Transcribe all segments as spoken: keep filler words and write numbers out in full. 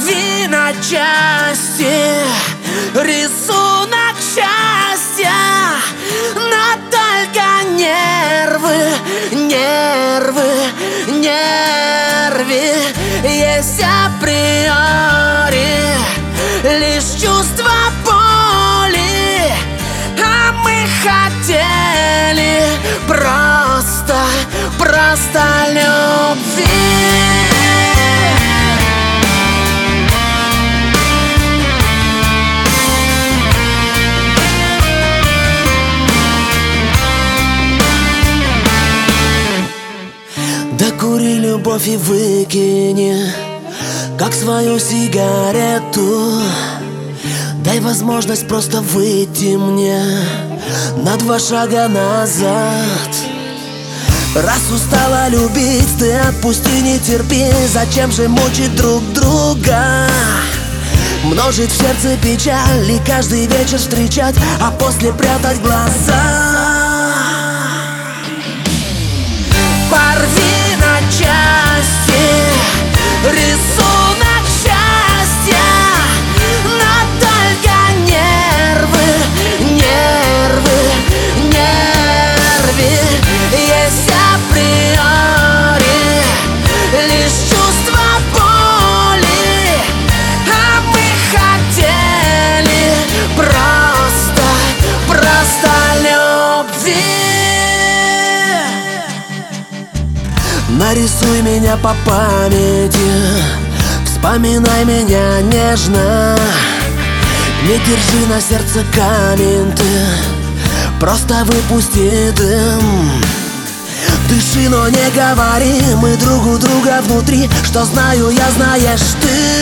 Порви на части рисунок счастья, но только нервы, нервы, нервы. Есть априори лишь чувство боли, а мы хотели просто, просто любви. Докури любовь и выкини, как свою сигарету. Дай возможность просто выйти мне на два шага назад. Раз устала любить, ты отпусти, не терпи. Зачем же мучить друг друга? Множить в сердце печаль и каждый вечер встречать, а после прятать глаза. Порви на части рисунок счастья, но только нервы, нервы, нервы. Есть априори лишь чувство боли, а мы хотели просто, просто любви. Нарисуй меня по памяти, вспоминай меня нежно. Не держи на сердце камень ты, просто выпусти дым. Дыши, но не говори, мы друг у друга внутри. Что знаю я, знаешь ты.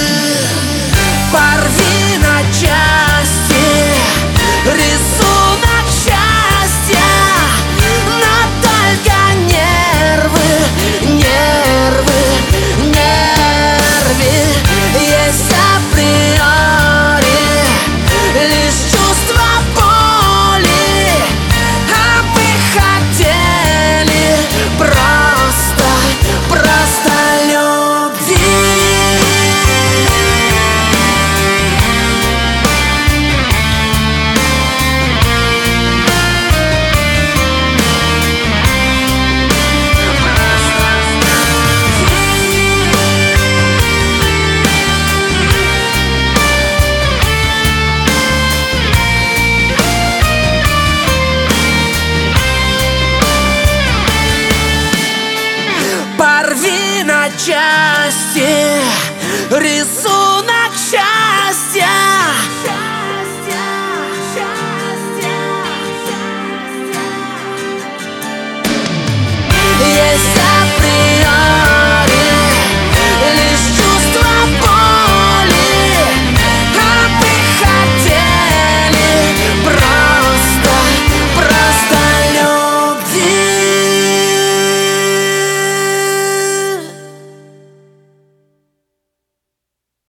Порви на части рисунок счастья, но только нервы, нервы, нервы. Есть априори лишь чувство боли, а мы хотели просто, просто любви. Порви на части рисунок